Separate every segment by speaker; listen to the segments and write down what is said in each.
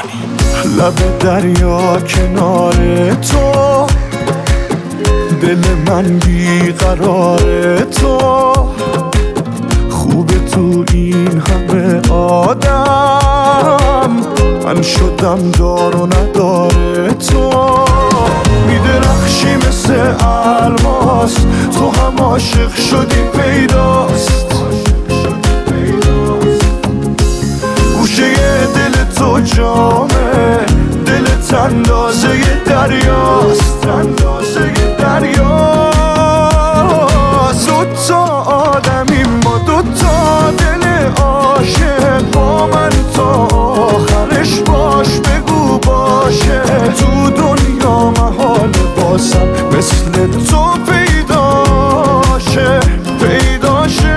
Speaker 1: لب دریا کنار تو، دل من بیقرار تو، خوبه تو این همه آدم، من شدم دار و نداره تو. میدرخشی مثل الماس، تو هم عاشق شدی پیداست، گوشه دل تو جامه، دلت اندازه دریاست، اندازه دریاست. دوتا آدمی ما، دوتا دل عاشق، با من تا آخرش باش، بگو باشه. تو دنیا محال باسم مثل تو پیداشه، پیداشه.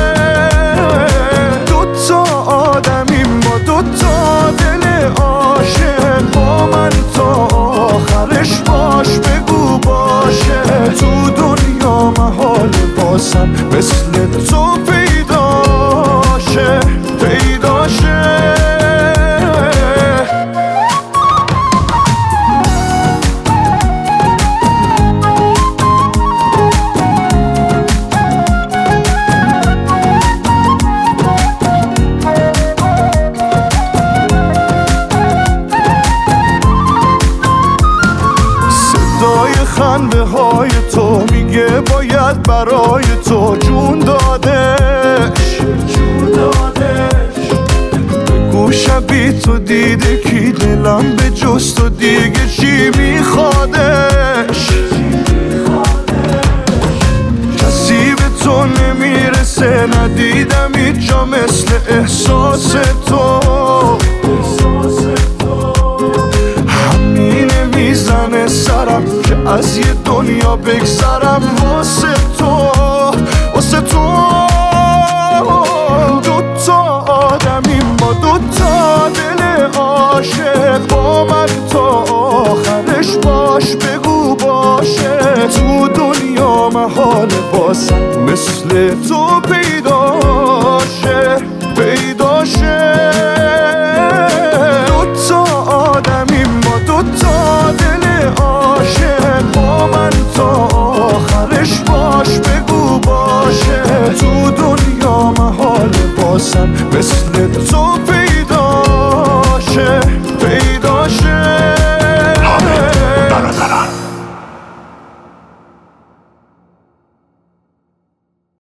Speaker 1: دوتا آدمی ما، دوتا دل عاشق، با من تا آخرش باش، بگو باشه. تو دنیا محال باسم مثل تو پیداشه، پیداشه. خنده های تو میگه باید برای تو جون دادش، بگو شبی تو دیده کی دلم به جز تو دیگه چی میخوادش. کسی به تو نمیرسه، ندیدم هیچ جا مثل احساس تو. همینه میزنه سرم که از یه دنیا بگذرم واسه تو، واسه تو. دوتا آدمی ما، دوتا دل عاشق، با من تا آخرش باش، بگو باشه. تو دنیا محال باسم مثل تو